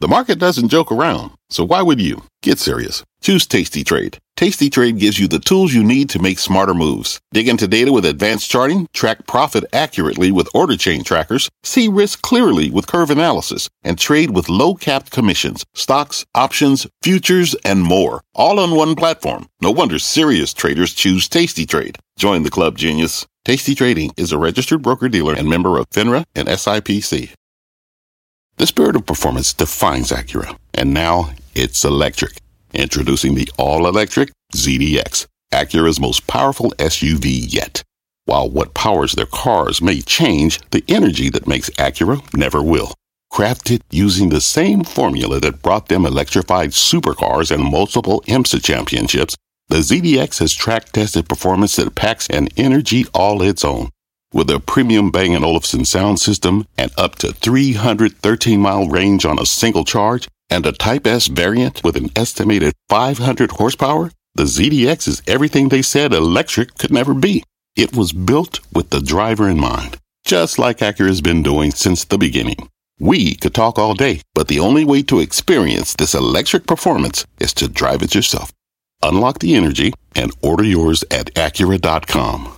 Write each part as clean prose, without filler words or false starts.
The market doesn't joke around, so why would you? Get serious. Choose Tasty Trade. Tasty Trade gives you the tools you need to make smarter moves. Dig into data with advanced charting, track profit accurately with order chain trackers, see risk clearly with curve analysis, and trade with low-capped commissions, stocks, options, futures, and more. All on one platform. No wonder serious traders choose Tasty Trade. Join the club, genius. Tasty Trading is a registered broker-dealer and member of FINRA and SIPC. The spirit of performance defines Acura, and now it's electric. Introducing the all-electric ZDX, Acura's most powerful SUV yet. While what powers their cars may change, the energy that makes Acura never will. Crafted using the same formula that brought them electrified supercars and multiple IMSA championships, the ZDX has track-tested performance that packs an energy all its own. With a premium Bang & Olufsen sound system and up to 313-mile range on a single charge, and a Type S variant with an estimated 500 horsepower, the ZDX is everything they said electric could never be. It was built with the driver in mind, just like Acura's been doing since the beginning. We could talk all day, but the only way to experience this electric performance is to drive it yourself. Unlock the energy and order yours at Acura.com.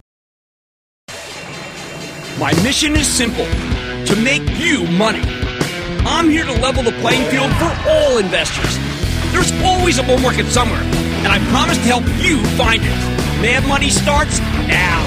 My mission is simple, to make you money. I'm here to level the playing field for all investors. There's always a bull market somewhere, and I promise to help you find it. Mad Money starts now.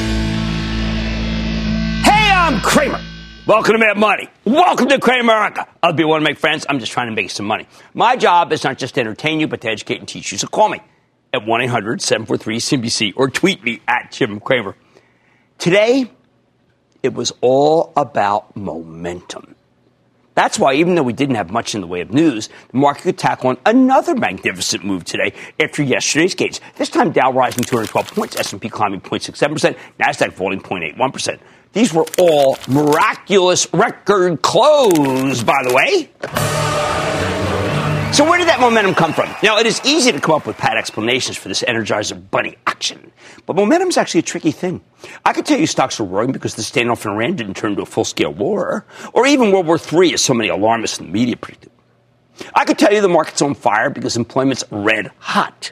Hey, I'm Kramer. Welcome to Mad Money. Welcome to Cramerica. I'll be one to make friends. I'm just trying to make some money. My job is not just to entertain you, but to educate and teach you. So call me at 1-800-743-CNBC or tweet me at Jim Cramer. Today, it was all about momentum. That's why, even though we didn't have much in the way of news, the market could tack on another magnificent move today after yesterday's gains. This time, Dow rising 212 points, S&P climbing 0.67%, NASDAQ falling 0.81%. These were all miraculous record close, by the way. So where did that momentum come from? Now, it is easy to come up with pat explanations for this Energizer Bunny action, but momentum is actually a tricky thing. I could tell you stocks are roaring because the standoff in Iran didn't turn into a full-scale war, or even World War III, as so many alarmists in the media predicted. I could tell you the market's on fire because employment's red hot.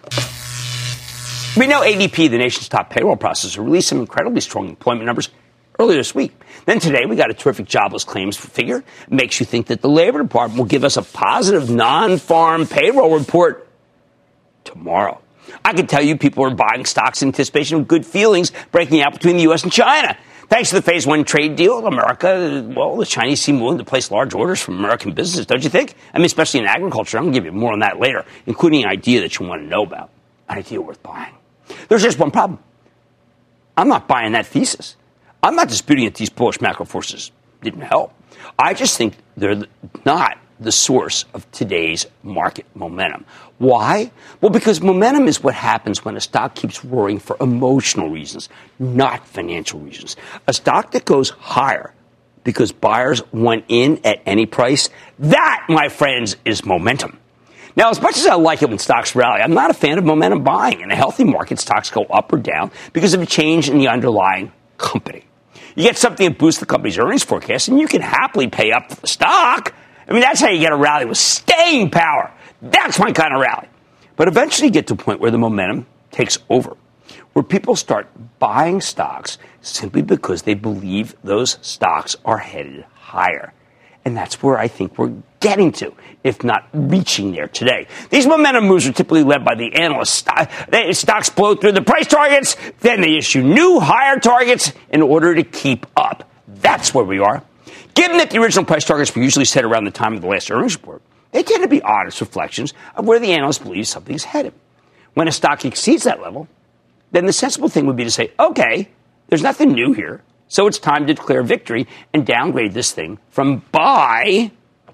We know ADP, the nation's top payroll processor, released some incredibly strong employment numbers earlier this week. Then today, we got a terrific jobless claims figure. It makes you think that the Labor Department will give us a positive non-farm payroll report tomorrow. I can tell you people are buying stocks in anticipation of good feelings breaking out between the U.S. and China. Thanks to the Phase 1 trade deal, America, well, the Chinese seem willing to place large orders from American businesses, don't you think? I mean, especially in agriculture. I'm going to give you more on that later, including an idea that you want to know about, an idea worth buying. There's just one problem. I'm not buying that thesis. I'm not disputing that these bullish macro forces didn't help. I just think they're not the source of today's market momentum. Why? Well, because momentum is what happens when a stock keeps roaring for emotional reasons, not financial reasons. A stock that goes higher because buyers went in at any price, that, my friends, is momentum. Now, as much as I like it when stocks rally, I'm not a fan of momentum buying. In a healthy market, stocks go up or down because of a change in the underlying company. You get something that boosts the company's earnings forecast, and you can happily pay up for the stock. I mean, that's how you get a rally with staying power. That's my kind of rally. But eventually you get to a point where the momentum takes over, where people start buying stocks simply because they believe those stocks are headed higher. And that's where I think we're getting to, if not reaching there today. These momentum moves are typically led by the analysts. Stocks blow through the price targets, then they issue new higher targets in order to keep up. That's where we are. Given that the original price targets were usually set around the time of the last earnings report, they tend to be honest reflections of where the analyst believes something's headed. When a stock exceeds that level, then the sensible thing would be to say, okay, there's nothing new here, so it's time to declare victory and downgrade this thing from buy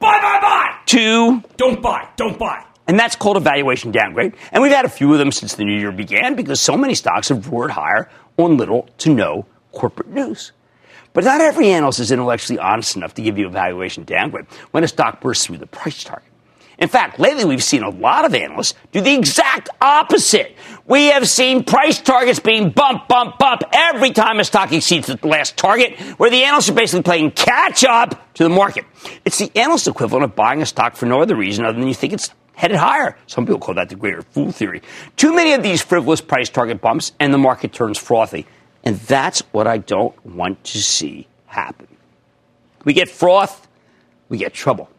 to don't buy. And that's called a valuation downgrade. And we've had a few of them since the new year began because so many stocks have roared higher on little to no corporate news. But not every analyst is intellectually honest enough to give you a valuation downgrade when a stock bursts through the price target. In fact, lately we've seen a lot of analysts do the exact opposite. We have seen price targets being bump every time a stock exceeds the last target, where the analysts are basically playing catch up to the market. It's the analyst equivalent of buying a stock for no other reason other than you think it's headed higher. Some people call that the greater fool theory. Too many of these frivolous price target bumps and the market turns frothy. And that's what I don't want to see happen. We get froth, we get trouble.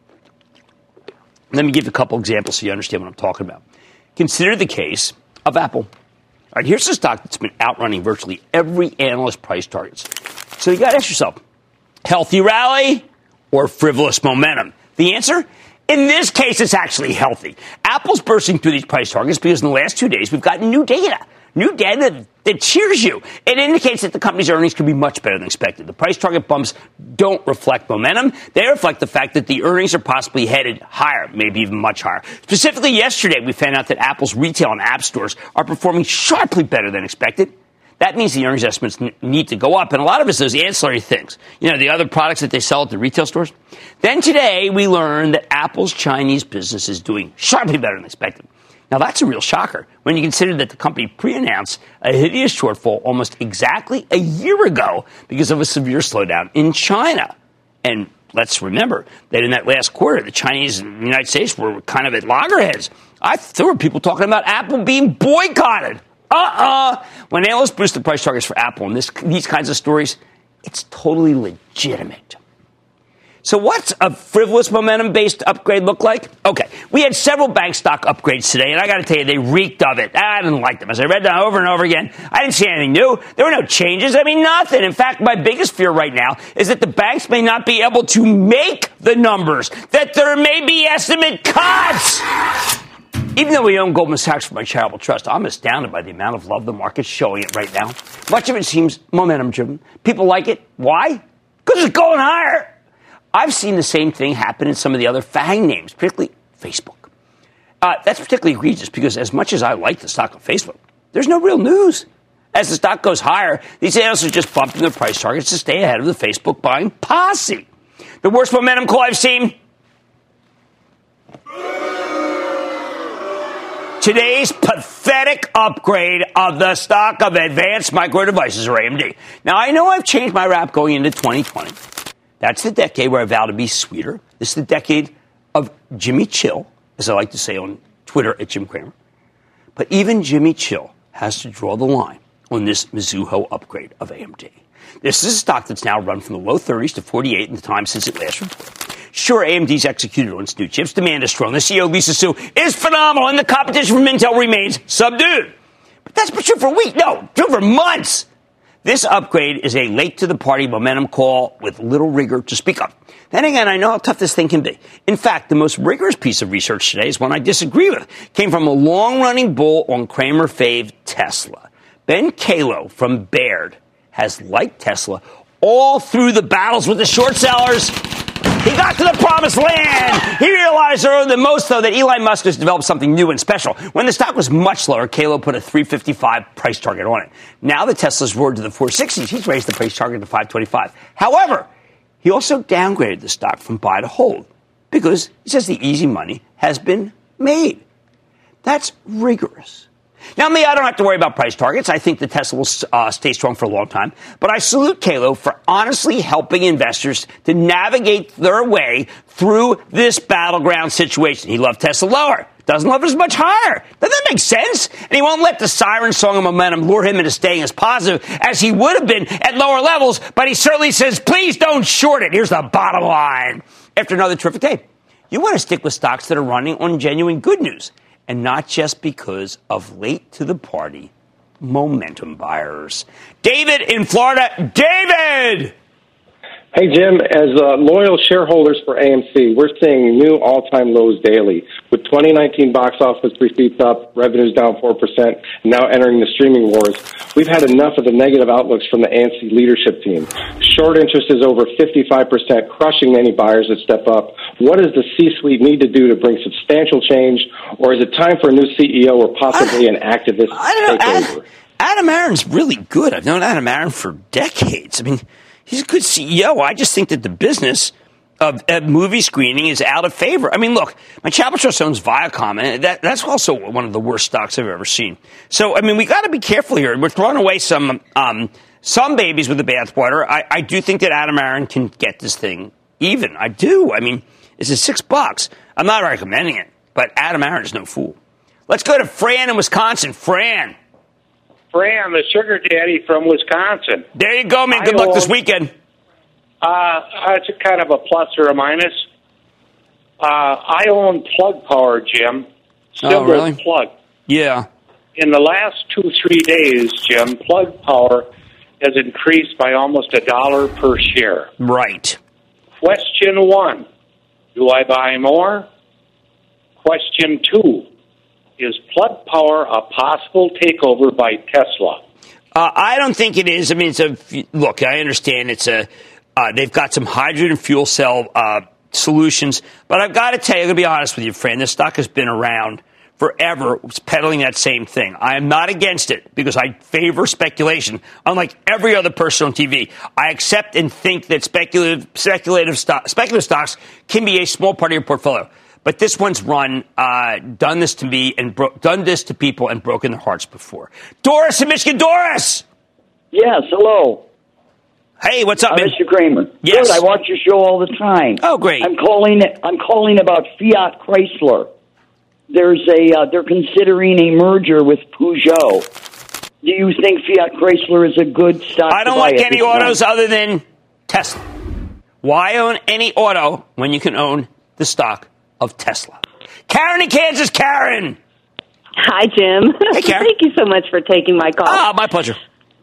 Let me give you a couple examples so you understand what I'm talking about. Consider the case of Apple. All right, here's a stock that's been outrunning virtually every analyst price targets. So you got to ask yourself, healthy rally or frivolous momentum? The answer? In this case, it's actually healthy. Apple's bursting through these price targets because in the last 2 days, we've gotten new data that cheers you. It indicates that the company's earnings could be much better than expected. The price target bumps don't reflect momentum. They reflect the fact that the earnings are possibly headed higher, maybe even much higher. Specifically, yesterday, we found out that Apple's retail and app stores are performing sharply better than expected. That means the earnings estimates need to go up. And a lot of it's those ancillary things. You know, the other products that they sell at the retail stores. Then today, we learned that Apple's Chinese business is doing sharply better than expected. Now, that's a real shocker when you consider that the company pre-announced a hideous shortfall almost exactly a year ago because of a severe slowdown in China. And let's remember that in that last quarter, the Chinese and the United States were kind of at loggerheads. There were people talking about Apple being boycotted. When analysts boost the price targets for Apple and these kinds of stories, it's totally legitimate. So what's a frivolous momentum-based upgrade look like? Okay, we had several bank stock upgrades today, and I got to tell you, they reeked of it. I didn't like them. As I read them over and over again, I didn't see anything new. There were no changes. I mean, nothing. In fact, my biggest fear right now is that the banks may not be able to make the numbers, that there may be estimate cuts. Even though we own Goldman Sachs for my charitable trust, I'm astounded by the amount of love the market's showing it right now. Much of it seems momentum-driven. People like it. Why? Because it's going higher. I've seen the same thing happen in some of the other FANG names, particularly Facebook. That's particularly egregious because as much as I like the stock of Facebook, there's no real news. As the stock goes higher, these analysts are just bumping their price targets to stay ahead of the Facebook buying posse. The worst momentum call I've seen? Today's pathetic upgrade of the stock of Advanced Micro Devices, or AMD. Now, I know I've changed my rap going into 2020. That's the decade where I vow to be sweeter. This is the decade of Jimmy Chill, as I like to say on Twitter at Jim Cramer. But even Jimmy Chill has to draw the line on this Mizuho upgrade of AMD. This is a stock that's now run from the low 30s to 48 in the time since it last reported. Sure, AMD's executed on its new chips. Demand is strong. The CEO, Lisa Su, is phenomenal, and the competition from Intel remains subdued. But that's been true for a week. No, true for months. This upgrade is a late-to-the-party momentum call with little rigor to speak of. Then again, I know how tough this thing can be. In fact, the most rigorous piece of research today is one I disagree with. It came from a long-running bull on Cramer fave Tesla. Ben Kalo from Baird has liked Tesla all through the battles with the short sellers. He got to the promised land. He realized earlier than most, though, that Elon Musk has developed something new and special. When the stock was much lower, Kalo put a $355 price target on it. Now that Tesla's roared to the 460s, he's raised the price target to $525. However, he also downgraded the stock from buy to hold because he says the easy money has been made. That's rigorous. Now, me, I don't have to worry about price targets. I think the Tesla will stay strong for a long time. But I salute Kalo for honestly helping investors to navigate their way through this battleground situation. He loved Tesla lower. Doesn't love it as much higher. Doesn't that make sense? And he won't let the siren song of momentum lure him into staying as positive as he would have been at lower levels. But he certainly says, please don't short it. Here's the bottom line. After another terrific day, you want to stick with stocks that are running on genuine good news. And not just because of late-to-the-party momentum buyers. David in Florida. David! Hey, Jim, as loyal shareholders for AMC, we're seeing new all-time lows daily. With 2019 box office receipts up, revenues down 4%, and now entering the streaming wars, we've had enough of the negative outlooks from the AMC leadership team. Short interest is over 55%, crushing many buyers that step up. What does the C-suite need to do to bring substantial change, or is it time for a new CEO or possibly an activist takeover? Adam Aron's really good. I've known Adam Aron for decades. I mean, he's a good CEO. I just think that the business of movie screening is out of favor. I mean, look, my Chapel Trust owns Viacom, and that's also one of the worst stocks I've ever seen. So, I mean, we got to be careful here. We're throwing away some babies with the bathwater. I do think that Adam Aron can get this thing even. I do. I mean, this is $6. I'm not recommending it, but Adam Aron is no fool. Let's go to Fran in Wisconsin. Fran, the sugar daddy from Wisconsin. there you go, man. Good luck this weekend. It's a kind of a plus or a minus. I own Plug Power, Jim. Oh, really? Plug. Yeah. In the last 2-3 days, Jim, Plug Power has increased by almost $1 per share. Right. Question 1, do I buy more? Question 2, is Plug Power a possible takeover by Tesla? I don't think it is. I mean, look, I understand they've got some hydrogen fuel cell solutions, but I've got to tell you, I'm going to be honest with you, friend, this stock has been around forever peddling that same thing. I am not against it because I favor speculation. Unlike every other person on TV, I accept and think that speculative stocks can be a small part of your portfolio. But this one's done this to me and done this to people and broken their hearts before. Doris in Michigan. Doris! Yes, hello. Hey, what's up, man? Mr. Kramer. Yes. Good, I watch your show all the time. Oh, great. I'm calling about Fiat Chrysler. They're considering a merger with Peugeot. Do you think Fiat Chrysler is a good stock? I don't like any autos other than Tesla. Why own any auto when you can own the stock of Tesla? Karen in Kansas. Karen. Hi, Jim. Hey, Karen. Thank you so much for taking my call. My pleasure.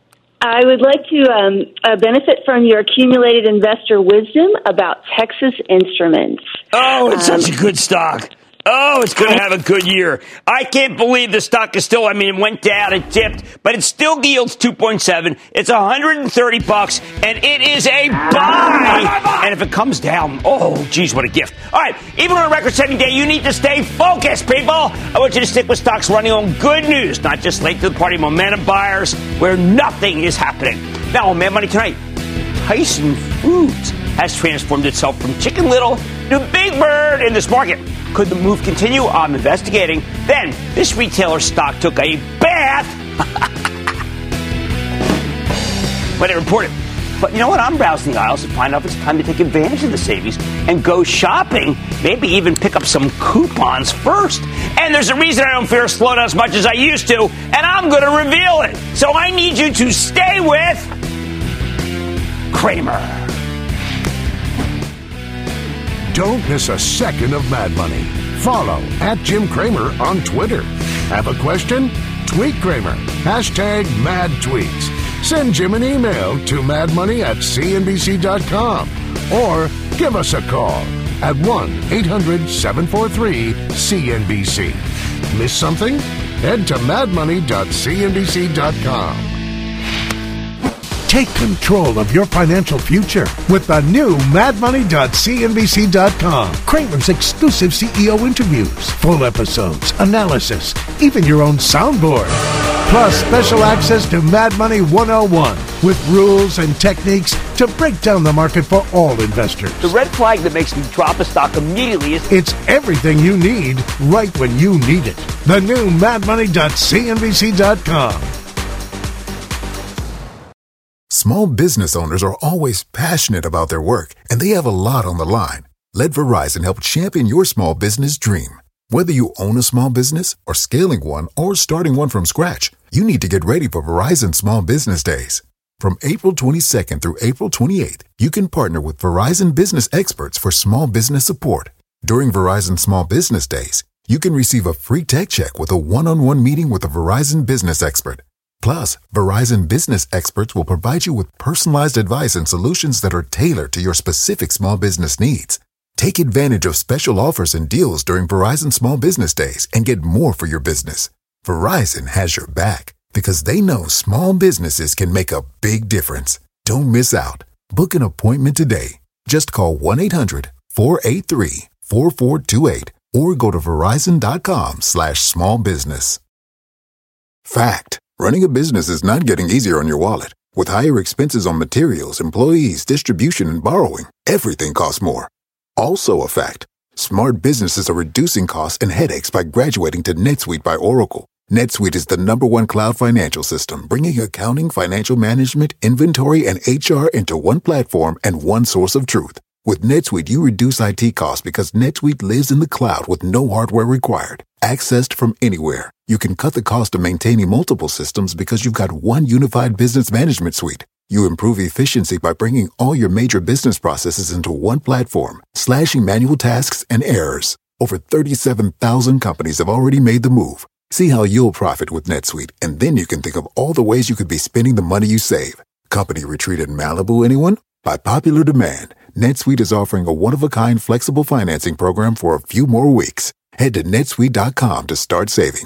I would like to benefit from your accumulated investor wisdom about Texas Instruments. Oh, it's such a good stock. Oh, it's going to have a good year. I can't believe the stock is still, it went down, it dipped, but it still yields 2.7. It's $130, and it is a buy. And if it comes down, oh, geez, what a gift. All right, even on a record-setting day, you need to stay focused, people. I want you to stick with stocks running on good news, not just late to the party momentum buyers where nothing is happening. Now, on Mad Money tonight, Tyson Foods has transformed itself from Chicken Little to Big Bird in this market. Could the move continue? I'm investigating. Then, this retailer stock took a bath when it reported. But you know what? I'm browsing the aisles to find out if it's time to take advantage of the savings and go shopping. Maybe even pick up some coupons first. And there's a reason I don't fear a slowdown as much as I used to, and I'm going to reveal it. So I need you to stay with Kramer. Don't miss a second of Mad Money. Follow @JimKramer on Twitter. Have a question? Tweet Kramer. #MadTweets. Send Jim an email to madmoney@cnbc.com or give us a call at 1-800-743-CNBC. Miss something? Head to madmoney.cnbc.com. Take control of your financial future with the new madmoney.cnbc.com. Kramer's exclusive CEO interviews, full episodes, analysis, even your own soundboard. Plus special access to Mad Money 101 with rules and techniques to break down the market for all investors. The red flag that makes me drop a stock immediately is... It's everything you need right when you need it. The new madmoney.cnbc.com. Small business owners are always passionate about their work, and they have a lot on the line. Let Verizon help champion your small business dream. Whether you own a small business or scaling one or starting one from scratch, you need to get ready for Verizon Small Business Days. From April 22nd through April 28th, you can partner with Verizon business experts for small business support. During Verizon Small Business Days, you can receive a free tech check with a one-on-one meeting with a Verizon business expert. Plus, Verizon business experts will provide you with personalized advice and solutions that are tailored to your specific small business needs. Take advantage of special offers and deals during Verizon Small Business Days and get more for your business. Verizon has your back because they know small businesses can make a big difference. Don't miss out. Book an appointment today. Just call 1-800-483-4428 or go to verizon.com/smallbusiness. Fact. Running a business is not getting easier on your wallet. With higher expenses on materials, employees, distribution, and borrowing, everything costs more. Also a fact. Smart businesses are reducing costs and headaches by graduating to NetSuite by Oracle. NetSuite is the #1 cloud financial system, bringing accounting, financial management, inventory, and HR into one platform and one source of truth. With NetSuite, you reduce IT costs because NetSuite lives in the cloud with no hardware required. Accessed from anywhere, you can cut the cost of maintaining multiple systems because you've got one unified business management suite. You improve efficiency by bringing all your major business processes into one platform, slashing manual tasks and errors. Over 37,000 companies have already made the move. See how you'll profit with NetSuite, and then you can think of all the ways you could be spending the money you save. Company retreat in Malibu, anyone? By popular demand, NetSuite is offering a one-of-a-kind flexible financing program for a few more weeks. Head to netsuite.com to start saving.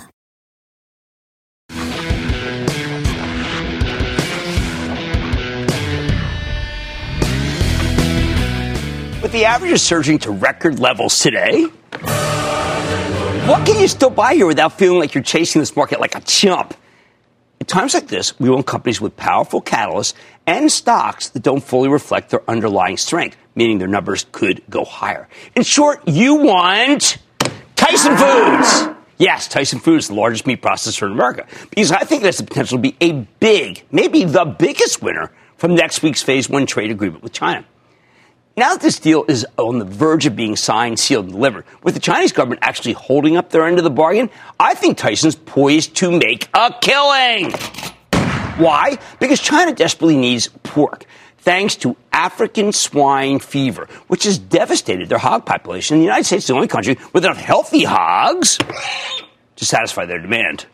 With the averages surging to record levels today, what can you still buy here without feeling like you're chasing this market like a chump? At times like this, we own companies with powerful catalysts and stocks that don't fully reflect their underlying strength, meaning their numbers could go higher. In short, you want Tyson Foods. Yes, Tyson Foods is the largest meat processor in America, because I think it has the potential to be a big, maybe the biggest winner from next week's Phase 1 trade agreement with China. Now that this deal is on the verge of being signed, sealed, and delivered, with the Chinese government actually holding up their end of the bargain, I think Tyson's poised to make a killing. Why? Because China desperately needs pork, thanks to African swine fever, which has devastated their hog population. The United States is the only country with enough healthy hogs to satisfy their demand.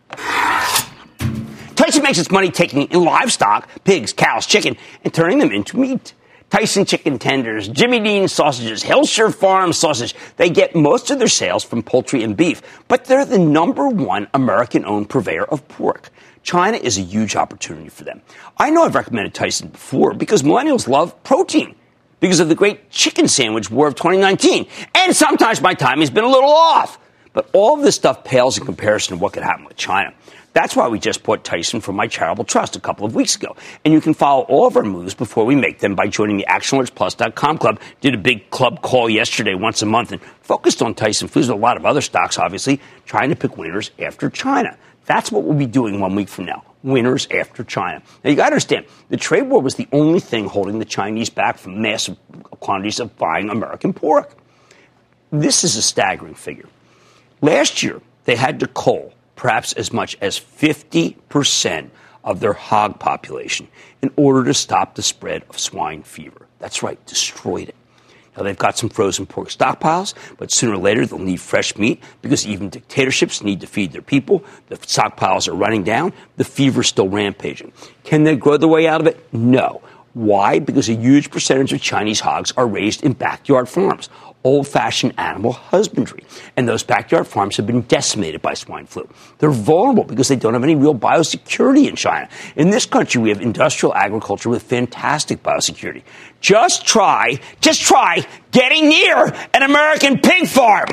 Tyson makes its money taking in livestock, pigs, cows, chicken, and turning them into meat. Tyson chicken tenders, Jimmy Dean sausages, Hillshire Farm sausage. They get most of their sales from poultry and beef, but they're the #1 American-owned purveyor of pork. China is a huge opportunity for them. I know I've recommended Tyson before because millennials love protein because of the great chicken sandwich war of 2019. And sometimes my timing has been a little off. But all of this stuff pales in comparison to what could happen with China. That's why we just bought Tyson from my charitable trust a couple of weeks ago. And you can follow all of our moves before we make them by joining the ActionAlertsPlus.com club. Did a big club call yesterday once a month and focused on Tyson Foods and a lot of other stocks, obviously, trying to pick winners after China. That's what we'll be doing 1 week from now. Winners after China. Now, you got to understand, the trade war was the only thing holding the Chinese back from massive quantities of buying American pork. This is a staggering figure. Last year, they had to cull perhaps as much as 50% of their hog population in order to stop the spread of swine fever. That's right, destroyed it. Now, they've got some frozen pork stockpiles, but sooner or later they'll need fresh meat because even dictatorships need to feed their people. The stockpiles are running down. The fever's still rampaging. Can they grow their way out of it? No. Why? Because a huge percentage of Chinese hogs are raised in backyard farms, old-fashioned animal husbandry. And those backyard farms have been decimated by swine flu. They're vulnerable because they don't have any real biosecurity in China. In this country, we have industrial agriculture with fantastic biosecurity. Just try getting near an American pig farm.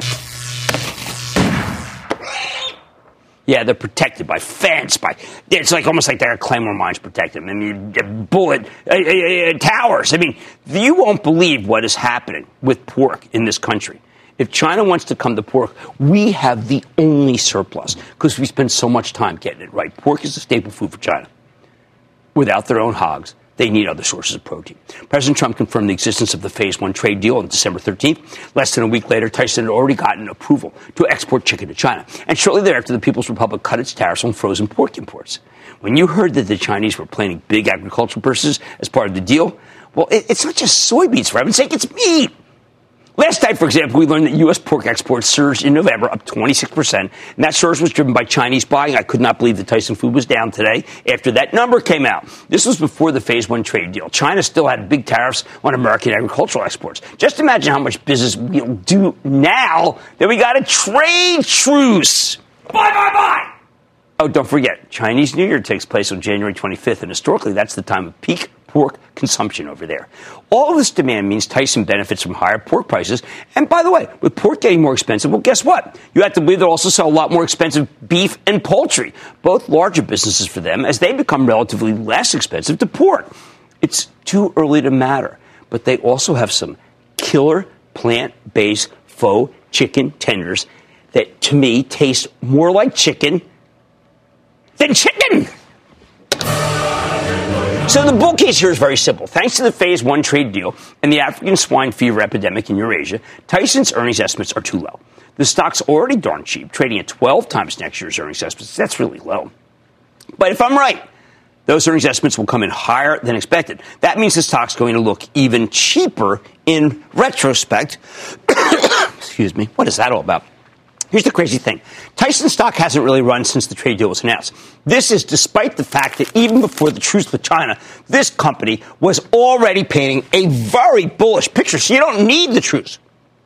Yeah, they're protected by fence, it's like almost like their Claymore mines protect them. I mean, bullet towers. I mean, you won't believe what is happening with pork in this country. If China wants to come to pork, we have the only surplus because we spend so much time getting it right. Pork is a staple food for China. Without their own hogs, they need other sources of protein. President Trump confirmed the existence of the Phase 1 trade deal on December 13th. Less than a week later, Tyson had already gotten approval to export chicken to China. And shortly thereafter, the People's Republic cut its tariffs on frozen pork imports. When you heard that the Chinese were planning big agricultural purchases as part of the deal, well, it's not just soybeans, for heaven's sake, it's meat. Last night, for example, we learned that U.S. pork exports surged in November, up 26%, and that surge was driven by Chinese buying. I could not believe that Tyson Food was down today after that number came out. This was before the Phase 1 trade deal. China still had big tariffs on American agricultural exports. Just imagine how much business we'll do now that we got a trade truce. Bye. Oh, don't forget, Chinese New Year takes place on January 25th, and historically that's the time of peak pork consumption over there. All of this demand means Tyson benefits from higher pork prices. And by the way, with pork getting more expensive, well, guess what? You have to believe they'll also sell a lot more expensive beef and poultry, both larger businesses for them as they become relatively less expensive to pork. It's too early to matter, but they also have some killer plant-based faux chicken tenders that, to me, taste more like chicken than chicken. So the bull case here is very simple. Thanks to the Phase 1 trade deal and the African swine fever epidemic in Eurasia, Tyson's earnings estimates are too low. The stock's already darn cheap, trading at 12 times next year's earnings estimates. That's really low. But if I'm right, those earnings estimates will come in higher than expected. That means the stock's going to look even cheaper in retrospect. Excuse me. What is that all about? Here's the crazy thing. Tyson stock hasn't really run since the trade deal was announced. This is despite the fact that even before the truce with China, this company was already painting a very bullish picture. So you don't need the truce.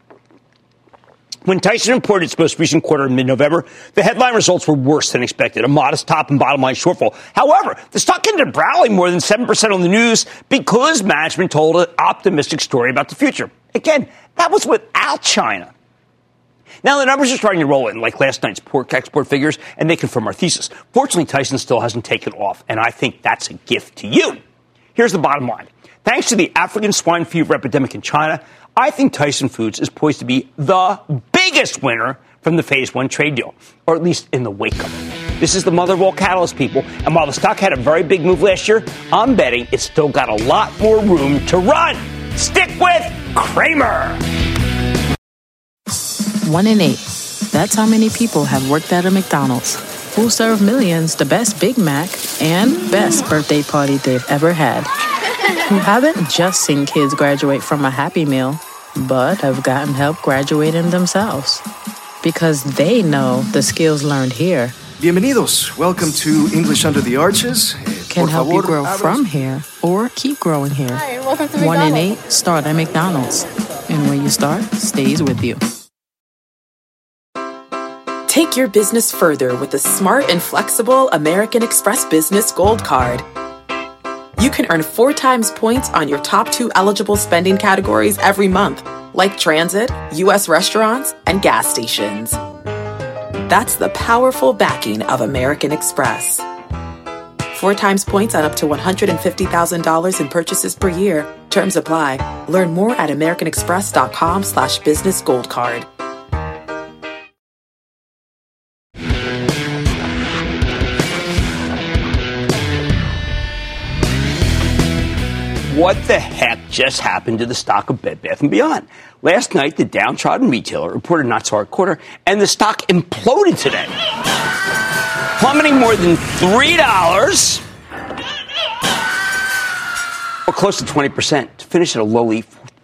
When Tyson reported its most recent quarter in mid-November, the headline results were worse than expected, a modest top and bottom line shortfall. However, the stock ended up rallying more than 7% on the news because management told an optimistic story about the future. Again, that was without China. Now, the numbers are starting to roll in, like last night's pork export figures, and they confirm our thesis. Fortunately, Tyson still hasn't taken off, and I think that's a gift to you. Here's the bottom line. Thanks to the African swine fever epidemic in China, I think Tyson Foods is poised to be the biggest winner from the Phase 1 trade deal, or at least in the wake of it. This is the mother of all catalysts, people, and while the stock had a very big move last year, I'm betting it's still got a lot more room to run. Stick with Cramer. 1 in 8. That's how many people have worked at a McDonald's, who serve millions the best Big Mac and best birthday party they've ever had. Who haven't just seen kids graduate from a Happy Meal, but have gotten help graduating themselves. Because they know the skills learned here Bienvenidos. Welcome to English Under the Arches. Can help you grow from here or keep growing here. Hi, welcome to 1 in McDonald's. 8 start at McDonald's. And when you start, stays with you. Take your business further with the smart and flexible American Express Business Gold Card. You can earn 4 times points on your top 2 eligible spending categories every month, like transit, U.S. restaurants, and gas stations. That's the powerful backing of American Express. 4 times points on up to $150,000 in purchases per year. Terms apply. Learn more at americanexpress.com/business gold card. What the heck just happened to the stock of Bed Bath & Beyond? Last night, the downtrodden retailer reported not so hard quarter, and the stock imploded today, plummeting more than $3, or close to 20%, to finish at a lowly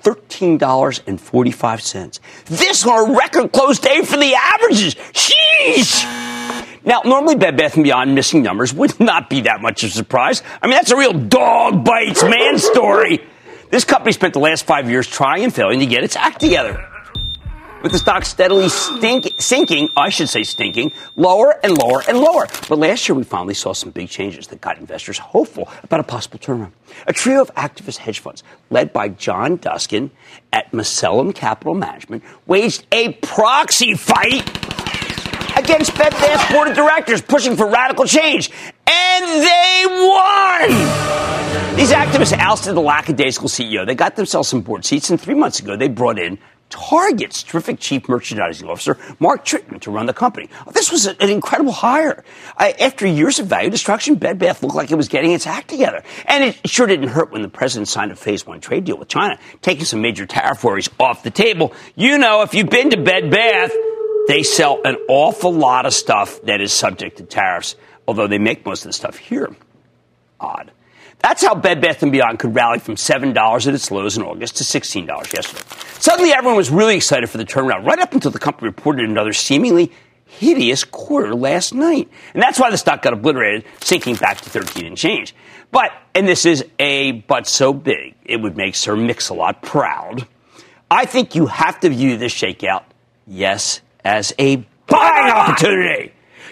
$13.45. This on a record close day for the averages. Sheesh! Now, normally Bed Bath & Beyond missing numbers would not be that much of a surprise. I mean, that's a real dog bites man story. This company spent the last 5 years trying and failing to get its act together, with the stock steadily sinking, lower and lower and lower. But last year, we finally saw some big changes that got investors hopeful about a possible turnaround. A trio of activist hedge funds, led by John Duskin at Macellum Capital Management, waged a proxy fight against Bed Bath's board of directors, pushing for radical change. And they won! These activists ousted the lackadaisical CEO. They got themselves some board seats, and 3 months ago, they brought in Target's terrific chief merchandising officer, Mark Tritton, to run the company. This was an incredible hire. After years of value destruction, Bed Bath looked like it was getting its act together. And it sure didn't hurt when the president signed a Phase 1 trade deal with China, taking some major tariff worries off the table. You know, if you've been to Bed Bath, they sell an awful lot of stuff that is subject to tariffs, although they make most of the stuff here. Odd. That's how Bed Bath & Beyond could rally from $7 at its lows in August to $16 yesterday. Suddenly, everyone was really excited for the turnaround, right up until the company reported another seemingly hideous quarter last night. And that's why the stock got obliterated, sinking back to 13 and change. But, and this is a but so big, it would make Sir Mix-a-Lot proud, I think you have to view this shakeout, yes, as a buying opportunity.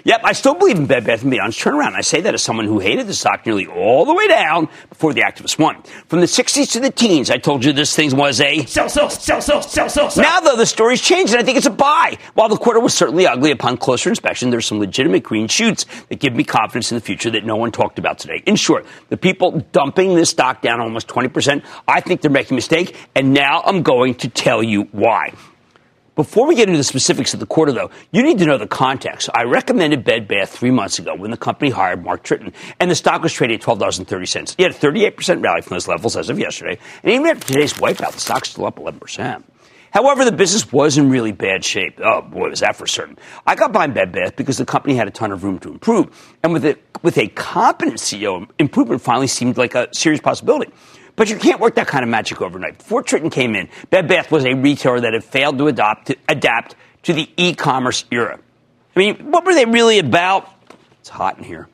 Yep, I still believe in Bed Bath & Beyond's turnaround. I say that as someone who hated the stock nearly all the way down before the activists won. From the 60s to the teens, I told you this thing was a sell. Now, though, the story's changed, and I think it's a buy. While the quarter was certainly ugly, upon closer inspection, there's some legitimate green shoots that give me confidence in the future that no one talked about today. In short, the people dumping this stock down almost 20%, I think they're making a mistake, and now I'm going to tell you why. Before we get into the specifics of the quarter, though, you need to know the context. I recommended Bed Bath 3 months ago when the company hired Mark Tritton, and the stock was trading at $12.30. He had a 38% rally from those levels as of yesterday, and even after today's wipeout, the stock's still up 11%. However, the business was in really bad shape. Oh, boy, was that for certain. I got behind Bed Bath because the company had a ton of room to improve, and with a competent CEO, improvement finally seemed like a serious possibility. But you can't work that kind of magic overnight. Before Tritton came in, Bed Bath was a retailer that had failed to adapt to the e-commerce era. I mean, what were they really about? It's hot in here.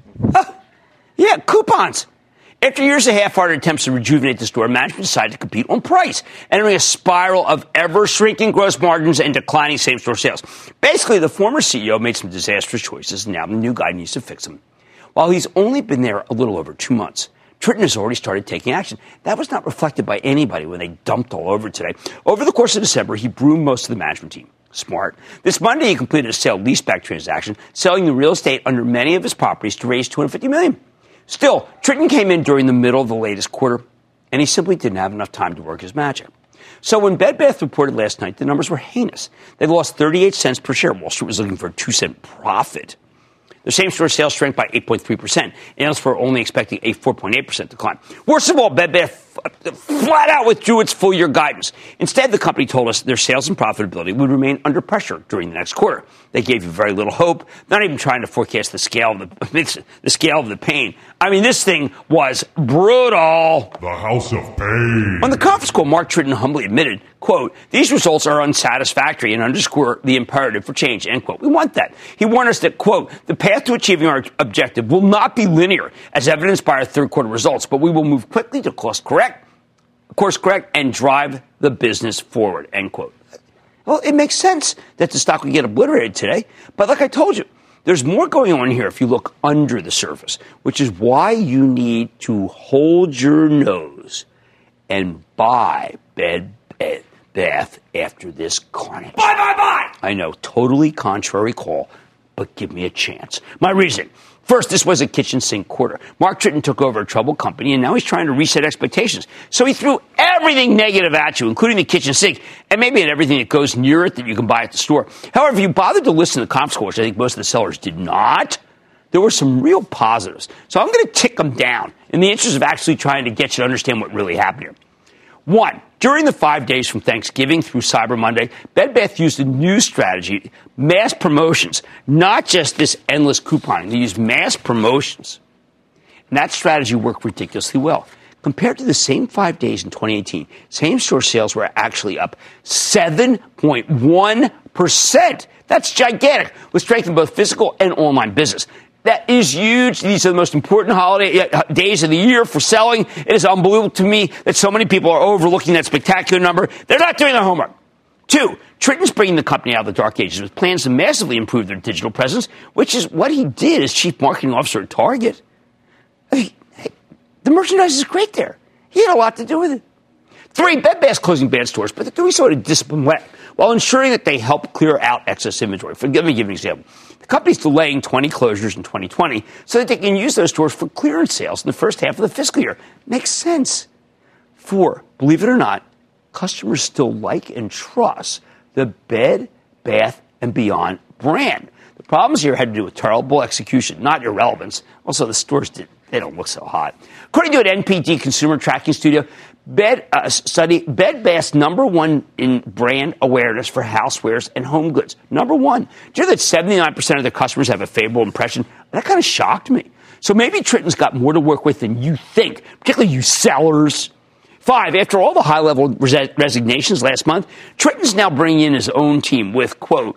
Yeah, coupons. After years of half-hearted attempts to rejuvenate the store, management decided to compete on price, entering a spiral of ever-shrinking gross margins and declining same-store sales. Basically, the former CEO made some disastrous choices, and now the new guy needs to fix them. While he's only been there a little over 2 months, Tritton has already started taking action. That was not reflected by anybody when they dumped all over today. Over the course of December, he broomed most of the management team. Smart. This Monday, he completed a sale-leaseback transaction, selling the real estate under many of his properties to raise $250 million. Still, Tritton came in during the middle of the latest quarter, and he simply didn't have enough time to work his magic. So when Bed Bath reported last night, the numbers were heinous. They lost 38 cents per share. Wall Street was looking for a 2-cent profit. The same-store sales shrank by 8.3%. Analysts were only expecting a 4.8% decline. Worst of all, Bed Bath flat out withdrew its full-year guidance. Instead, the company told us their sales and profitability would remain under pressure during the next quarter. They gave you very little hope, not even trying to forecast the scale of the pain. I mean, this thing was brutal. The House of Pain. On the conference call, Mark Tritton humbly admitted, quote, "These results are unsatisfactory and underscore the imperative for change," end quote. We want that. He warned us that, quote, "The path to achieving our objective will not be linear, as evidenced by our third quarter results, but we will move quickly to course correct, and drive the business forward," end quote. Well, it makes sense that the stock would get obliterated today, but like I told you, there's more going on here if you look under the surface, which is why you need to hold your nose and buy Bed Bath after this carnage. Buy! I know, totally contrary call, but give me a chance. My reason. First, this was a kitchen sink quarter. Mark Tritton took over a troubled company, and now he's trying to reset expectations. So he threw everything negative at you, including the kitchen sink, and maybe at everything that goes near it that you can buy at the store. However, if you bothered to listen to the conference call, which I think most of the sellers did not, there were some real positives. So I'm going to tick them down in the interest of actually trying to get you to understand what really happened here. 1, during the 5 days from Thanksgiving through Cyber Monday, Bed Bath used a new strategy, mass promotions, not just this endless couponing. They used mass promotions. And that strategy worked ridiculously well. Compared to the same 5 days in 2018, same-store sales were actually up 7.1%. That's gigantic, with strength in both physical and online business. That is huge. These are the most important holiday days of the year for selling. It is unbelievable to me that so many people are overlooking that spectacular number. They're not doing their homework. 2, Tritton's bringing the company out of the dark ages with plans to massively improve their digital presence, which is what he did as chief marketing officer at Target. I mean, the merchandise is great there. He had a lot to do with it. 3, Bed Bath's closing bad stores, but they're doing so in a disciplined way, while ensuring that they help clear out excess inventory. Let me give you an example. The company's delaying 20 closures in 2020 so that they can use those stores for clearance sales in the first half of the fiscal year. Makes sense. 4, believe it or not, customers still like and trust the Bed Bath & Beyond brand. The problems here had to do with terrible execution, not irrelevance. Also, the stores they don't look so hot. According to an NPD consumer tracking studio, Bed Bath's #1 in brand awareness for housewares and home goods. #1. Do you know that 79% of their customers have a favorable impression? That kind of shocked me. So maybe Tritton's got more to work with than you think, particularly you sellers. 5, after all the high-level resignations last month, Tritton's now bringing in his own team with, quote,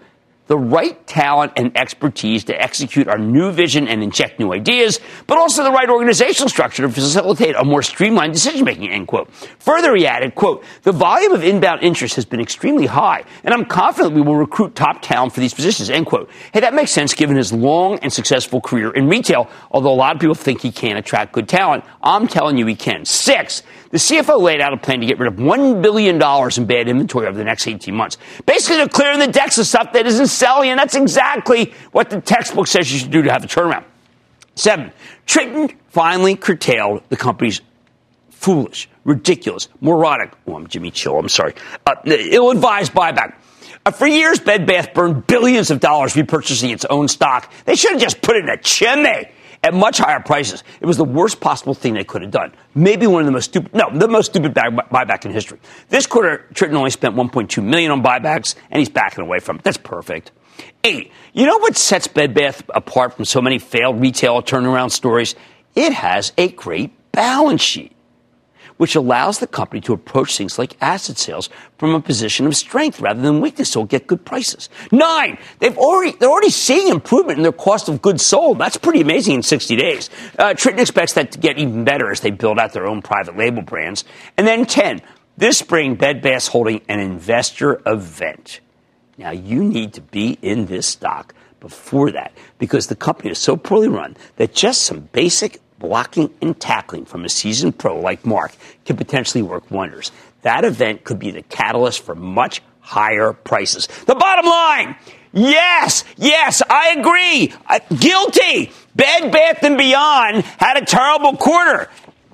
the right talent and expertise to execute our new vision and inject new ideas, but also the right organizational structure to facilitate a more streamlined decision-making, end quote. Further, he added, quote, the volume of inbound interest has been extremely high, and I'm confident we will recruit top talent for these positions, end quote. Hey, that makes sense given his long and successful career in retail, although a lot of people think he can't attract good talent. I'm telling you he can. 6, the CFO laid out a plan to get rid of $1 billion in bad inventory over the next 18 months. Basically, they're clearing the decks of stuff that isn't selling, and that's exactly what the textbook says you should do to have a turnaround. 7, Triton finally curtailed the company's foolish, ridiculous, moronic, I'm Jimmy Chill, I'm sorry, ill-advised buyback. For years, Bed Bath burned billions of dollars repurchasing its own stock. They should have just put it in a chimney at much higher prices. It was the worst possible thing they could have done. Maybe the most stupid buyback in history. This quarter, Triton only spent $1.2 million on buybacks, and he's backing away from it. That's perfect. 8, you know what sets Bed Bath apart from so many failed retail turnaround stories? It has a great balance sheet, which allows the company to approach things like asset sales from a position of strength rather than weakness, so get good prices. 9, they're already seeing improvement in their cost of goods sold. That's pretty amazing in 60 days. Triton expects that to get even better as they build out their own private label brands. And then 10, this spring, Bed Bath's holding an investor event. Now, you need to be in this stock before that because the company is so poorly run that just some basic blocking and tackling from a seasoned pro like Mark can potentially work wonders. That event could be the catalyst for much higher prices. The bottom line, yes, I agree. Guilty. Bed Bath & Beyond had a terrible quarter.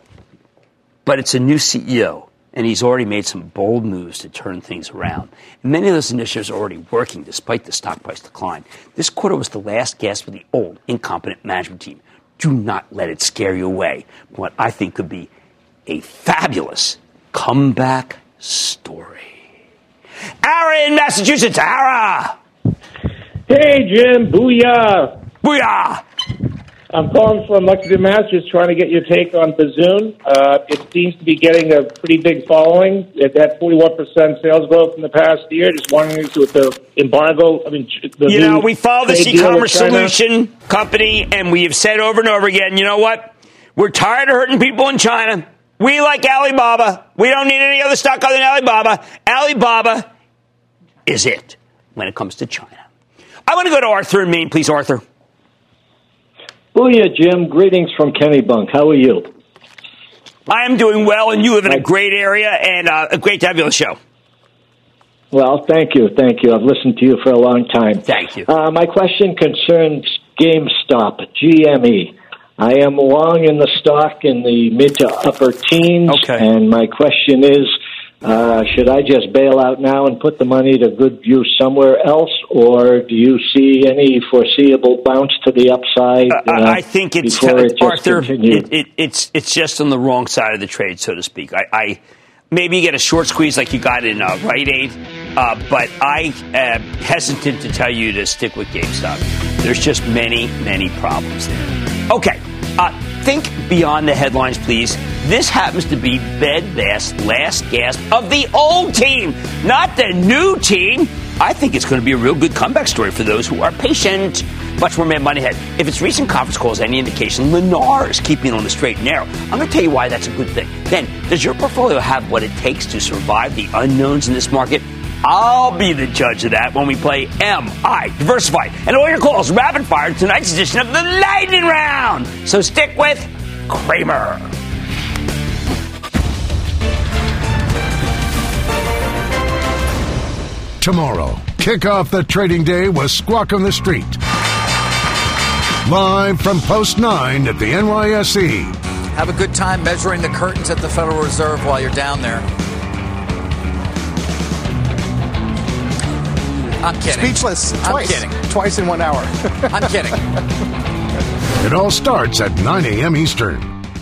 But it's a new CEO, and he's already made some bold moves to turn things around. And many of those initiatives are already working despite the stock price decline. This quarter was the last gasp of the old, incompetent management team. Do not let it scare you away from what I think could be a fabulous comeback story. Ara in Massachusetts. Ara! Hey, Jim. Booyah. Booyah! I'm calling from Lexington, Mass, just trying to get your take on Bazoon. It seems to be getting a pretty big following. It had 41% sales growth in the past year. Just wondering with the embargo. We follow this e-commerce solution company, and we have said over and over again, you know what? We're tired of hurting people in China. We like Alibaba. We don't need any other stock other than Alibaba. Alibaba is it when it comes to China. I want to go to Arthur in Maine, please, Arthur. Booyah, Jim. Greetings from Kennebunk. How are you? I am doing well, and you live in a great area, and great to have you on the show. Well, thank you. I've listened to you for a long time. Thank you. My question concerns GameStop, GME. I am long in the stock in the mid to upper teens, and my question is, should I just bail out now and put the money to good use somewhere else, or do you see any foreseeable bounce to the upside? I think it's Arthur. It's just on the wrong side of the trade, so to speak. I maybe you get a short squeeze like you got in Rite Aid, but I am hesitant to tell you to stick with GameStop. There's just many problems there. Okay. Think beyond the headlines, please. This happens to be Bed Bath's last gasp of the old team, not the new team. I think it's going to be a real good comeback story for those who are patient. Much more Mad Money ahead. If its recent conference call is any indication, Lennar is keeping on the straight and narrow. I'm going to tell you why that's a good thing. Then, does your portfolio have what it takes to survive the unknowns in this market? I'll be the judge of that when we play M.I. Diversified. And all your calls rapid fire to tonight's edition of the Lightning Round. So stick with Kramer. Tomorrow, kick off the trading day with Squawk on the Street. Live from Post 9 at the NYSE. Have a good time measuring the curtains at the Federal Reserve while you're down there. I'm kidding. Speechless. I'm kidding. Twice in 1 hour. I'm kidding. It all starts at 9 a.m. Eastern.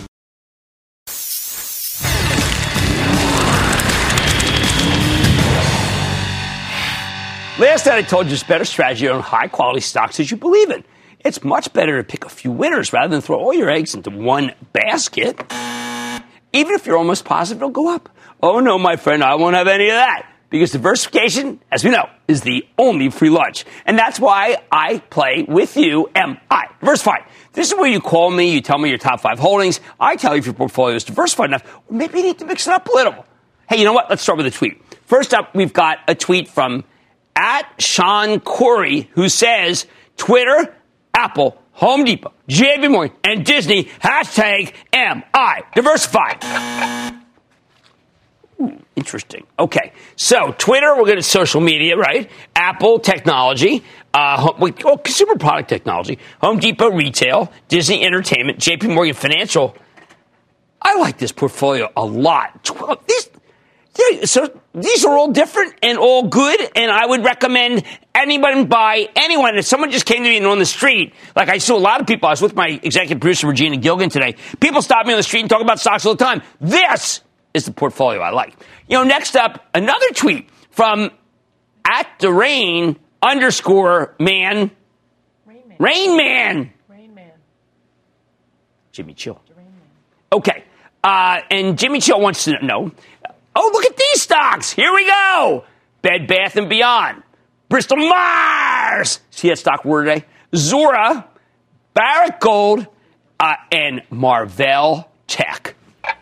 Last night I told you it's better strategy on high-quality stocks that you believe in. It's much better to pick a few winners rather than throw all your eggs into one basket. Even if you're almost positive it'll go up. Oh, no, my friend, I won't have any of that. Because diversification, as we know, is the only free lunch. And that's why I play with you, MI. Diversified. This is where you call me, you tell me your top 5 holdings. I tell you if your portfolio is diversified enough. Or maybe you need to mix it up a little. Hey, you know what? Let's start with a tweet. First up, we've got a tweet from @Sean Corey, who says, Twitter, Apple, Home Depot, JP Morgan, and Disney, #MI. Diversified. Interesting. Okay. So Twitter, we're going to social media, right? Apple, technology, consumer product technology, Home Depot, retail, Disney, entertainment, JP Morgan, financial. I like this portfolio a lot. These are all different and all good, and I would recommend anyone buy anyone. If someone just came to me and on the street, like I saw a lot of people, I was with my executive producer, Regina Gilgan, today. People stop me on the street and talk about stocks all the time. This is the portfolio I like. Next up, another tweet from @Rain_Man. Rain Man. Jimmy Chill. Okay. And Jimmy Chill wants to know, look at these stocks. Here we go. Bed Bath & Beyond. Bristol Myers. See that stock word today? Zora, Barrick Gold, and Marvell Tech.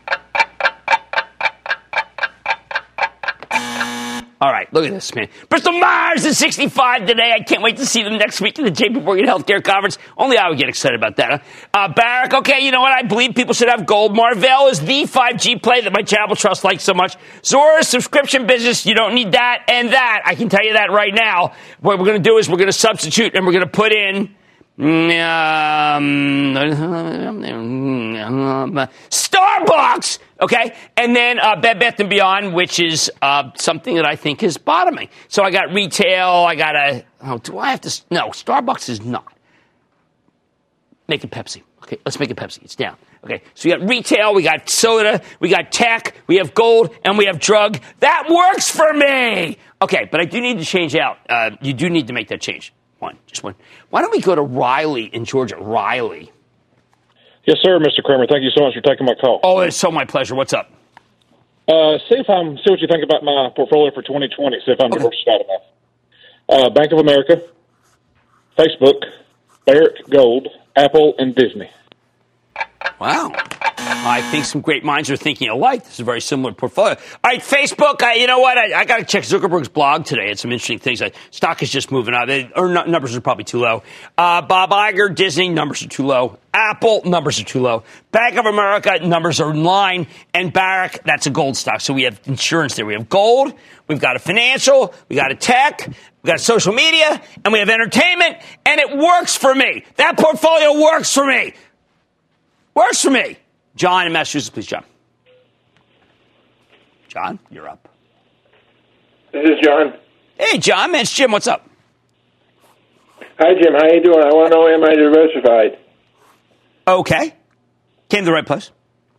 All right, look at this, man. Bristol Myers is 65 today. I can't wait to see them next week at the JP Morgan Healthcare Conference. Only I would get excited about that. Barrick, okay, you know what? I believe people should have gold. Marvell is the 5G play that my Chapel Trust likes so much. Zora's subscription business, you don't need that and that. I can tell you that right now. What we're going to do is we're going to substitute and we're going to put in Starbucks, okay? And then Bed Bath & Beyond, which is something that I think is bottoming. So I got retail, no, Starbucks is not. Make it Pepsi. Okay, let's make it Pepsi. It's down. Okay, so we got retail, we got soda, we got tech, we have gold, and we have drug. That works for me! Okay, but I do need to change out. You do need to make that change. Just one. Why don't we go to Riley in Georgia? Riley. Yes, sir, Mr. Kramer. Thank you so much for taking my call. Oh, it's so my pleasure. What's up? See what you think about my portfolio for 2020. See if I'm diversified enough. Bank of America, Facebook, Barrick Gold, Apple, and Disney. Wow. I think some great minds are thinking alike. This is a very similar portfolio. All right, Facebook, you know what? I got to check Zuckerberg's blog today. It's some interesting things. Stock is just moving up. Numbers are probably too low. Bob Iger, Disney, numbers are too low. Apple, numbers are too low. Bank of America, numbers are in line. And Barrick, that's a gold stock. So we have insurance there. We have gold. We've got a financial. We got a tech. We got social media. And we have entertainment. And it works for me. That portfolio works for me. Works for me. John in Massachusetts, please, John. John, you're up. This is John. Hey, John, man, it's Jim. What's up? Hi, Jim. How you doing? I want to know, am I diversified? Okay. Came to the right place.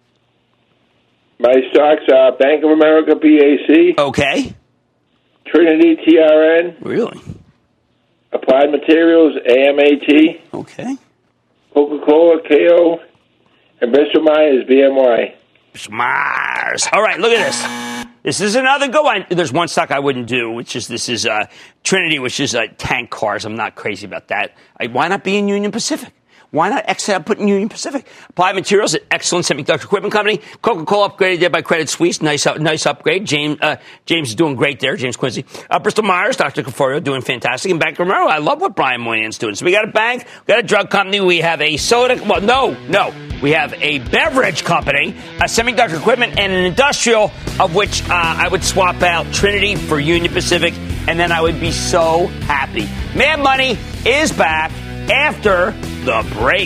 My stocks are Bank of America, BAC. Okay. Trinity, TRN. Really? Applied Materials, AMAT. Okay. Coca-Cola, KO. And Bristol Myers, BMY. Bristol Myers. All right, look at this. This is another good one. There's one stock I wouldn't do, which is Trinity, which is tank cars. I'm not crazy about that. Why not be in Union Pacific? Why not put in Union Pacific? Applied Materials, an excellent semiconductor equipment company. Coca-Cola upgraded there by Credit Suisse. Nice upgrade. James is doing great there. James Quincy. Bristol Myers, Dr. Conforto doing fantastic. And Bank of America, I love what Brian Moynihan's doing. So we got a bank, we got a drug company, we have a soda. Well, no. We have a beverage company, a semiconductor equipment, and an industrial, of which I would swap out Trinity for Union Pacific, and then I would be so happy. Mad Money is back after the break.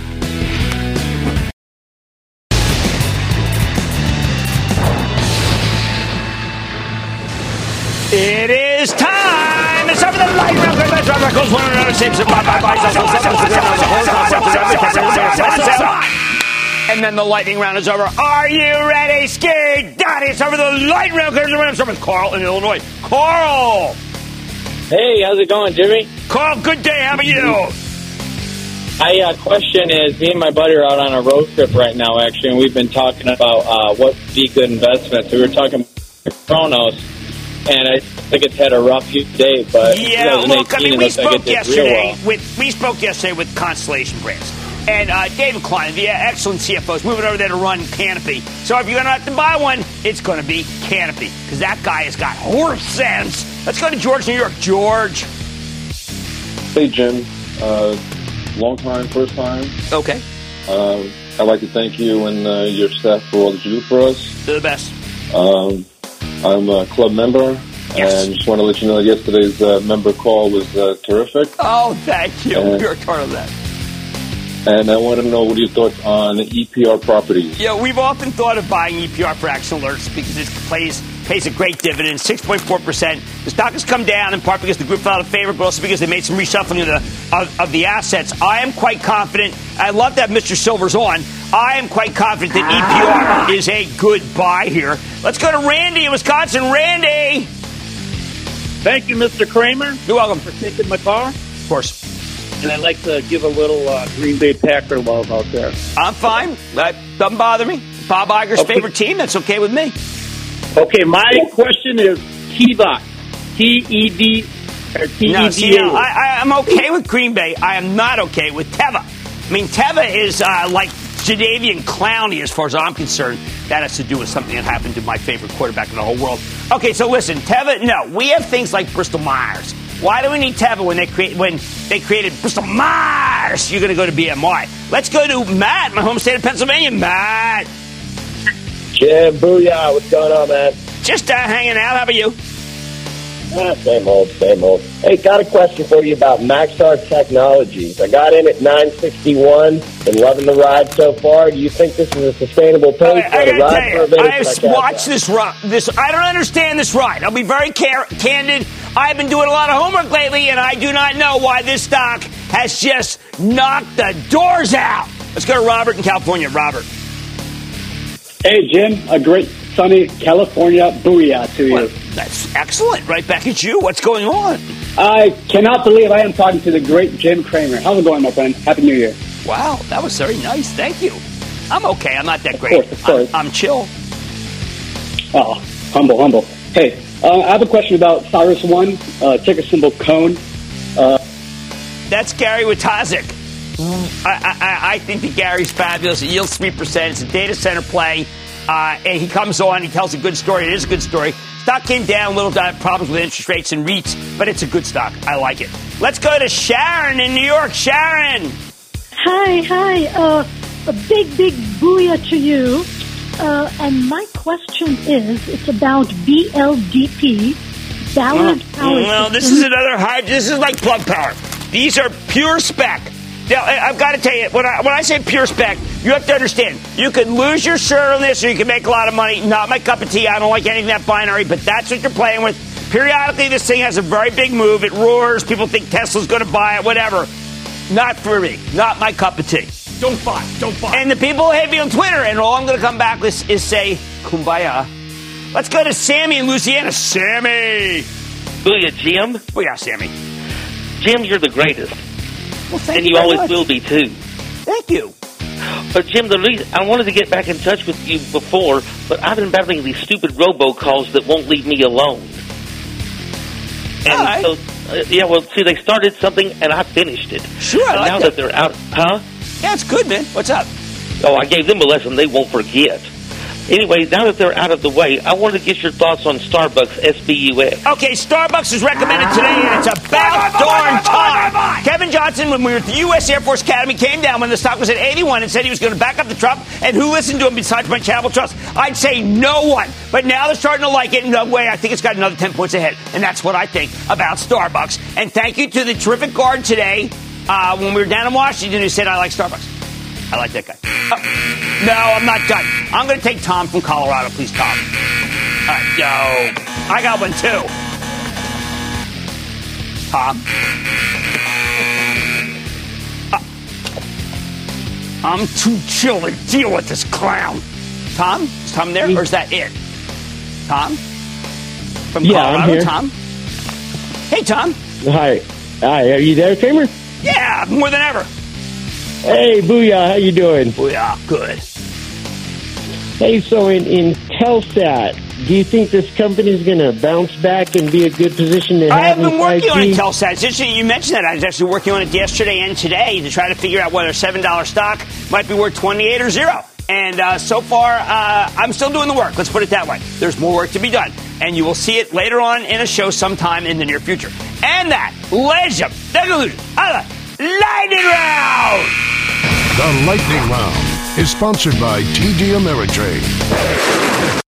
It is time. It's time for the lightning round. And then the lightning round is over. Are you ready, Ski Daddy? It's time for the lightning round. I'm starting with Carl in Illinois. Carl. Hey, how's it going, Jimmy? Carl, good day. How about you? My question is, me and my buddy are out on a road trip right now, actually, and we've been talking about what would be good investments. We were talking about Kronos, and I think it's had a rough day. But yeah, look, I mean, we spoke yesterday well. with Constellation Brands. And David Klein, the excellent CFO, is moving over there to run Canopy. So if you're going to have to buy one, it's going to be Canopy. Because that guy has got horse sense. Let's go to George, New York. George. Hey, Jim. Long time, first time. Okay. I'd like to thank you and your staff for all that you do for us. They're the best. I'm a club member. Yes. And just want to let you know yesterday's member call was terrific. Oh, thank you. You're part of that. And I want to know what are your thoughts on EPR properties. Yeah, we've often thought of buying EPR for Action Alerts because it pays a great dividend, 6.4%. The stock has come down in part because the group fell out of favor, but also because they made some reshuffling of the assets. I am quite confident. I'd love to have Mr. Silvers on. I am quite confident that EPR is a good buy here. Let's go to Randy in Wisconsin. Randy! Thank you, Mr. Kramer. You're welcome. For taking my car. Of course. And I'd like to give a little Green Bay Packer love out there. I'm fine. That doesn't bother me. Bob Iger's favorite team. That's okay with me. Okay, my question is TEVA. T-E-D or T-E-D-A. No, see, I'm okay with Green Bay. I am not okay with Teva. I mean, Teva is like Jadeveon Clowney as far as I'm concerned. That has to do with something that happened to my favorite quarterback in the whole world. Okay, so listen, Teva, no. We have things like Bristol Myers. Why do we need Teva when they created Bristol Myers? You're going to go to BMY. Let's go to Matt, my home state of Pennsylvania. Matt. Jim, booyah. What's going on, man? Just hanging out. How about you? Same old. Hey, got a question for you about Maxar Technologies. I got in at 961. Been loving the ride so far. Do you think this is a sustainable pace? I got to tell you, I have watched this ride. I don't understand this ride. I'll be very candid. I've been doing a lot of homework lately, and I do not know why this stock has just knocked the doors out. Let's go to Robert in California. Robert. Hey, Jim. A great sunny California booyah to you. Well, that's excellent. Right back at you. What's going on? I cannot believe I am talking to the great Jim Kramer. How's it going, my friend? Happy New Year. Wow, that was very nice. Thank you. I'm okay. I'm not that great. Of course. I'm chill. Oh, humble. Hey, I have a question about Cyrus One, ticker symbol CONE. That's Gary Watazik. I think that Gary's fabulous. It yields 3%. It's a data center play. And he comes on, he tells a good story. It is a good story. Stock came down, little problems with interest rates and REITs, but it's a good stock. I like it. Let's go to Sharon in New York. Sharon. Hi. A big booyah to you. And my question is, it's about BLDP, Ballard Power. Well, this is another high. This is like Plug Power. These are pure spec. Now, I've got to tell you, when I say pure spec, you have to understand, you can lose your shirt on this or you can make a lot of money. Not my cup of tea. I don't like anything that binary, but that's what you're playing with. Periodically, this thing has a very big move. It roars. People think Tesla's going to buy it, whatever. Not for me. Not my cup of tea. Don't buy. And the people who hate me on Twitter, and all I'm going to come back with is say, kumbaya. Let's go to Sammy in Louisiana. Sammy. Booyah, Jim. Booyah, Sammy. Jim, you're the greatest. Well, thank and you you always much. will be, too. Thank you. But, Jim, the reason I wanted to get back in touch with you before, but I've been battling these stupid robocalls that won't leave me alone. And all right. So, see, they started something, and I finished it. Sure, and now that they're out, Yeah, it's good, man. What's up? Oh, I gave them a lesson they won't forget. Anyway, now that they're out of the way, I wanted to get your thoughts on Starbucks, SBUX. Okay, Starbucks is recommended today, and it's about darn time. Kevin Johnson, when we were at the U.S. Air Force Academy, came down when the stock was at 81 and said he was going to back up the truck. And who listened to him besides my Chapel Trust? I'd say no one. But now they're starting to like it. In no way, I think it's got another 10 points ahead. And that's what I think about Starbucks. And thank you to the terrific guard today when we were down in Washington who said I like Starbucks. I like that guy. No, I'm not done. I'm going to take Tom from Colorado. Please, Tom. All right, yo. I got one, too. Tom. I'm too chill to deal with this clown. Tom? Is Tom there, or is that it? Tom? From Colorado, I'm here. Tom? Hey, Tom. Hi, are you there, Kramer? Yeah, more than ever. Hey, booyah, how you doing? Booyah, good. Hey, so in Telstat, Do you think this company is going to bounce back and be a good position to have? I have been working 5G? on Intelsat. It's interesting you mentioned that. I was actually working on it yesterday and today to try to figure out whether a $7 stock might be worth 28 or 0. And so far, I'm still doing the work. Let's put it that way. There's more work to be done. And you will see it later on in a show sometime in the near future. And that, ladies and gentlemen, the Lightning Round! The Lightning Round is sponsored by TD Ameritrade.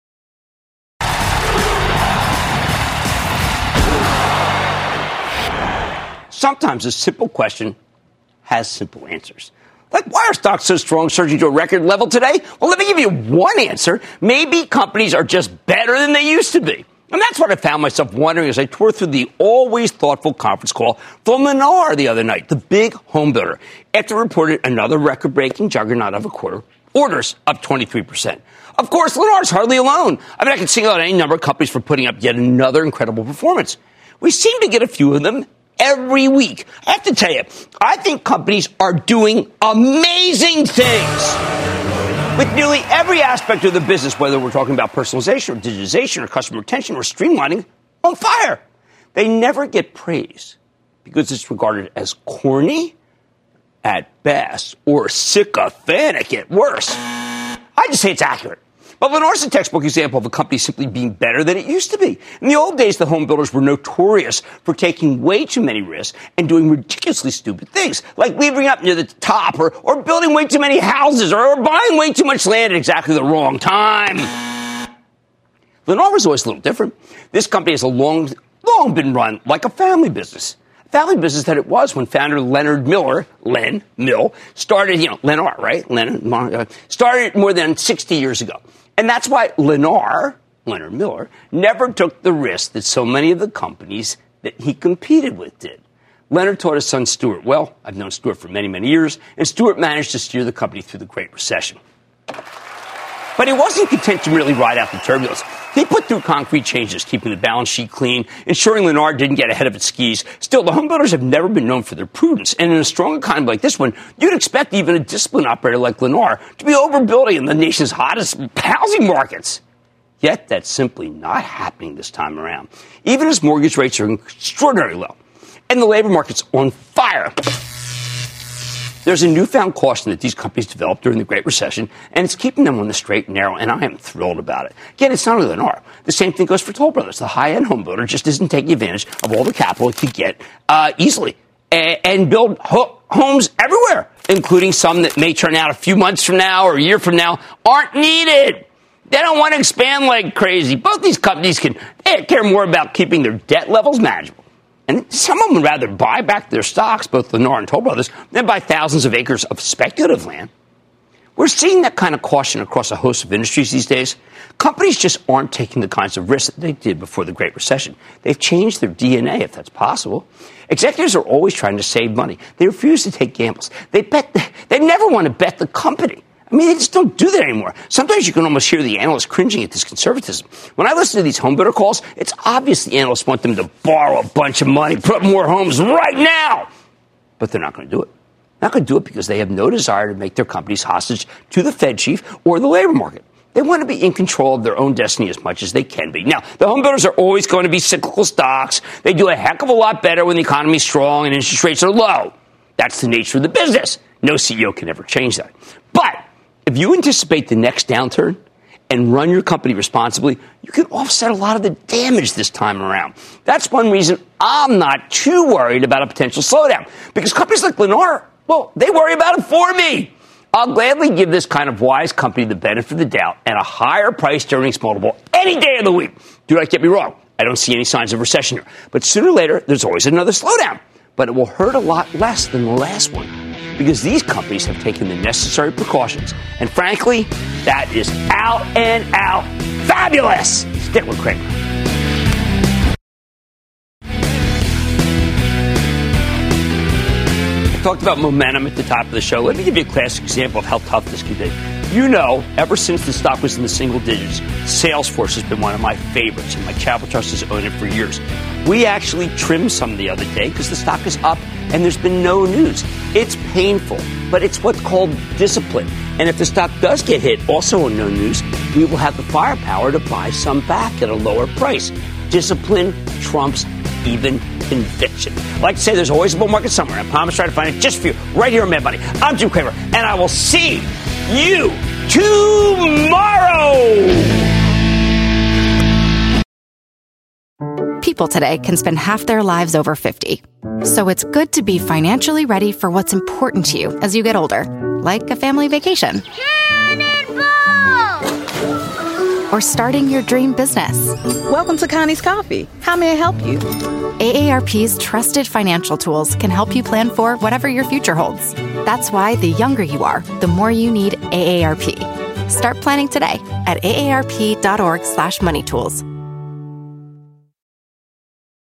Sometimes a simple question has simple answers. Like, why are stocks so strong, surging to a record level today? Well, let me give you one answer. Maybe companies are just better than they used to be. And that's what I found myself wondering as I tore through the always thoughtful conference call from Lennar the other night, the big home builder, after it reported another record-breaking juggernaut of a quarter, orders up 23%. Of course, Lennar's hardly alone. I mean, I can single out any number of companies for putting up yet another incredible performance. We seem to get a few of them every week. I have to tell you, I think companies are doing amazing things with nearly every aspect of the business, whether we're talking about personalization or digitization or customer retention or streamlining, on fire. They never get praise because it's regarded as corny at best or sycophantic at worst. I just say it's accurate. But Lennar's a textbook example of a company simply being better than it used to be. In the old days, the home builders were notorious for taking way too many risks and doing ridiculously stupid things, like leaving up near the top or building way too many houses or buying way too much land at exactly the wrong time. Lennar was always a little different. This company has long been run like a family business. Family business that it was when founder Leonard Miller, Len Mill, started, Lennar, right? Started more than 60 years ago. And that's why Leonard Miller, never took the risk that so many of the companies that he competed with did. Leonard taught his son Stuart well. I've known Stuart for many, many years, and Stuart managed to steer the company through the Great Recession. But he wasn't content to merely ride out the turbulence. He put through concrete changes, keeping the balance sheet clean, ensuring Lennar didn't get ahead of its skis. Still, the homebuilders have never been known for their prudence. And in a strong economy like this one, you'd expect even a disciplined operator like Lennar to be overbuilding in the nation's hottest housing markets. Yet, that's simply not happening this time around, even as mortgage rates are extraordinarily low. And the labor market's on fire. There's a newfound caution that these companies developed during the Great Recession, and it's keeping them on the straight and narrow, and I am thrilled about it. Again, it's not only Lennar. The same thing goes for Toll Brothers. The high-end home builder just isn't taking advantage of all the capital it could get easily and build homes everywhere, including some that may turn out a few months from now or a year from now aren't needed. They don't want to expand like crazy. Both these companies care more about keeping their debt levels manageable. And some of them would rather buy back their stocks, both Lennar and Toll Brothers, than buy thousands of acres of speculative land. We're seeing that kind of caution across a host of industries these days. Companies just aren't taking the kinds of risks that they did before the Great Recession. They've changed their DNA, if that's possible. Executives are always trying to save money. They refuse to take gambles. They never want to bet the company. I mean, they just don't do that anymore. Sometimes you can almost hear the analysts cringing at this conservatism. When I listen to these home builder calls, it's obvious the analysts want them to borrow a bunch of money, put up more homes right now. But they're not going to do it. Not going to do it because they have no desire to make their companies hostage to the Fed chief or the labor market. They want to be in control of their own destiny as much as they can be. Now, the home builders are always going to be cyclical stocks. They do a heck of a lot better when the economy is strong and interest rates are low. That's the nature of the business. No CEO can ever change that. But if you anticipate the next downturn and run your company responsibly, you can offset a lot of the damage this time around. That's one reason I'm not too worried about a potential slowdown. Because companies like Lennar, well, they worry about it for me. I'll gladly give this kind of wise company the benefit of the doubt and a higher price earnings multiple any day of the week. Do not get me wrong. I don't see any signs of recession here. But sooner or later, there's always another slowdown. But it will hurt a lot less than the last one, because these companies have taken the necessary precautions. And frankly, that is out and out fabulous. Stick with Cramer. I talked about momentum at the top of the show. Let me give you a classic example of how tough this can be. You know, ever since the stock was in the single digits, Salesforce has been one of my favorites, and my Chapel Trust has owned it for years. We actually trimmed some the other day because the stock is up and there's been no news. It's painful, but it's what's called discipline. And if the stock does get hit, also in no news, we will have the firepower to buy some back at a lower price. Discipline trumps even conviction. Like to say, there's always a bull market somewhere. I promise to try to find it just for you right here on Mad Money. I'm Jim Cramer, and I will see you tomorrow. People today can spend half their lives over 50. So it's good to be financially ready for what's important to you as you get older, like a family vacation. Or starting your dream business. Welcome to Connie's Coffee. How may I help you? AARP's trusted financial tools can help you plan for whatever your future holds. That's why the younger you are, the more you need AARP. Start planning today at aarp.org/moneytools.